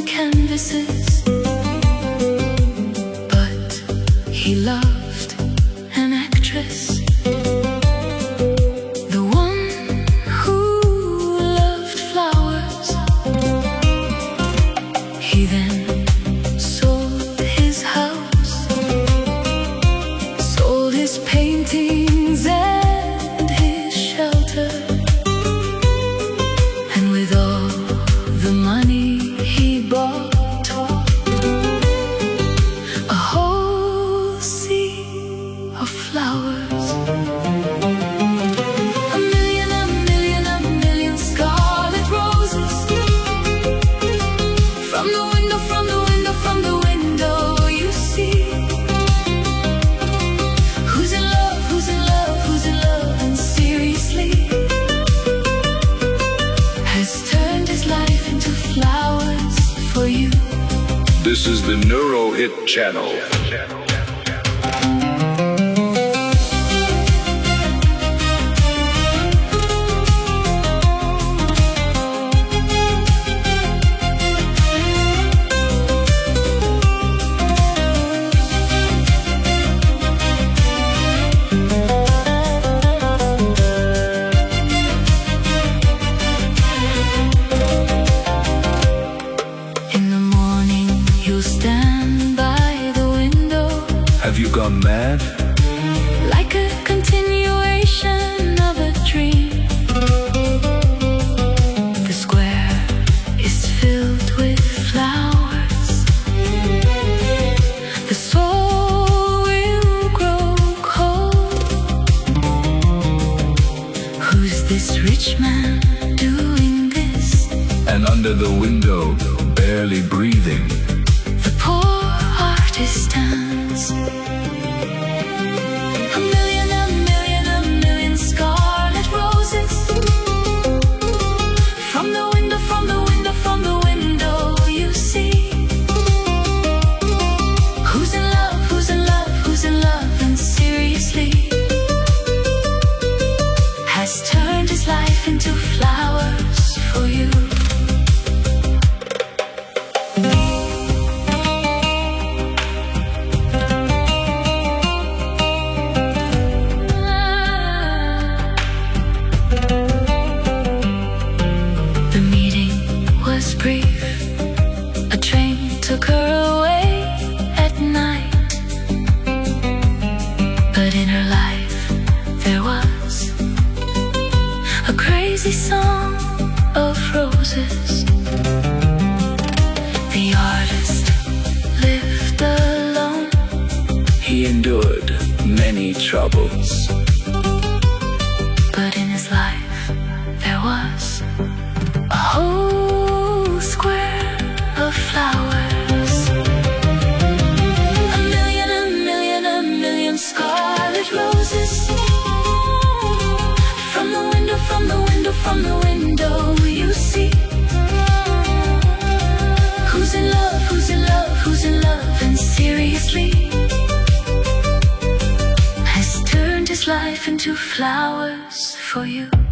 canvases, but he loved an actress, the one who loved flowers. He then sold his house, sold his paintings and his shelter, and with all the money he bought a whole sea of flowers. A million scarlet roses. From the window, from the window, from the window you see who's in love, who's in love, who's in love, and seriously has turned his life into flowers for you. This is the Neuro Hit Channel. Stand by the window. Have you gone mad? Like a continuation of a dream. The square is filled with flowers. The soul will grow cold. Who's this rich man doing this? And under the window, barely breathing, stands. A million scarlet roses. From the window, from the window, from the window you see who's in love, who's in love, who's in love, and seriously has turned his life into flowers for you. Brief. A train took her away at night, but in her life there was a crazy song of roses. The artist lived alone. He endured many troubles, but in his life there was a whole square of flowers. A million scarlet roses. From the window, from the window, from the window you see who's in love, who's in love, who's in love, and seriously has turned his life into flowers for you.